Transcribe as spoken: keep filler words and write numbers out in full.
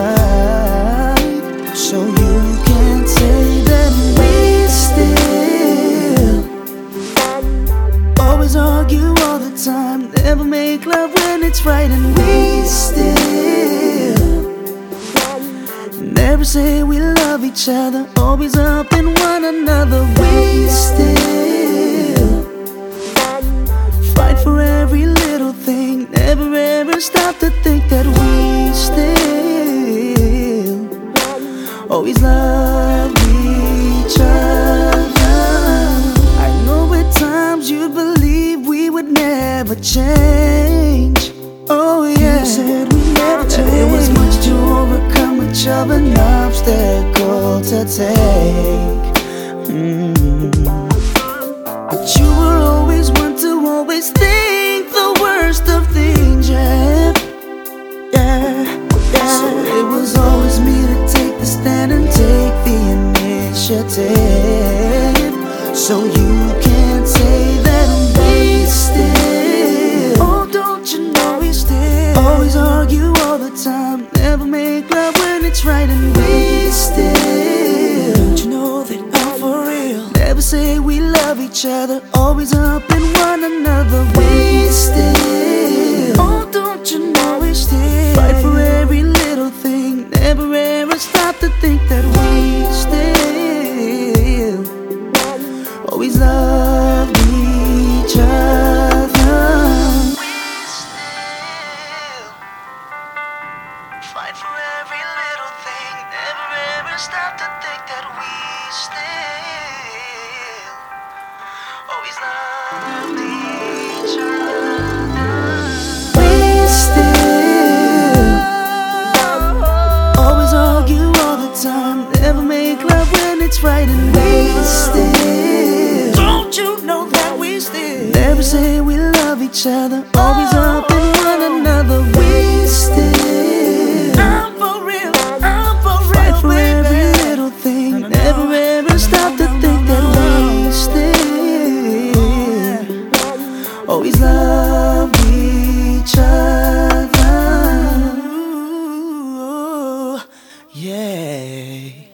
right. So you can't say that we still always argue all the time, never make love when it's right. And we still never say we love each other, always up in one another. We still fight for every little thing, never ever stop to think that we still always love each other. I know at times you believe we would never change. Oh yeah, you said we never change. It was much to overcome, much of an obstacle to take. mm. But you were always one to always think the worst of things, yeah. Yeah, yeah. So it was always me to take the stand and take the initiative. So you can't say that we still, oh don't you know we still always argue all the time, never make love when it's right. And we still, don't you know that I'm for real, never say we love each other, always up in one another. We still, oh don't you know we still fight for every little thing, never ever stop to think that we still always love each other. We still fight for every little thing, never ever stop to think that we still always love each other. We still always argue all the time, never make love when it's right. And we still, don't you know that we still never say we love each other, always up in one another. We still, I'm for real, I'm for real, fight for baby. Every little thing, never ever stop to think that we still always love each other. Ooh, yeah.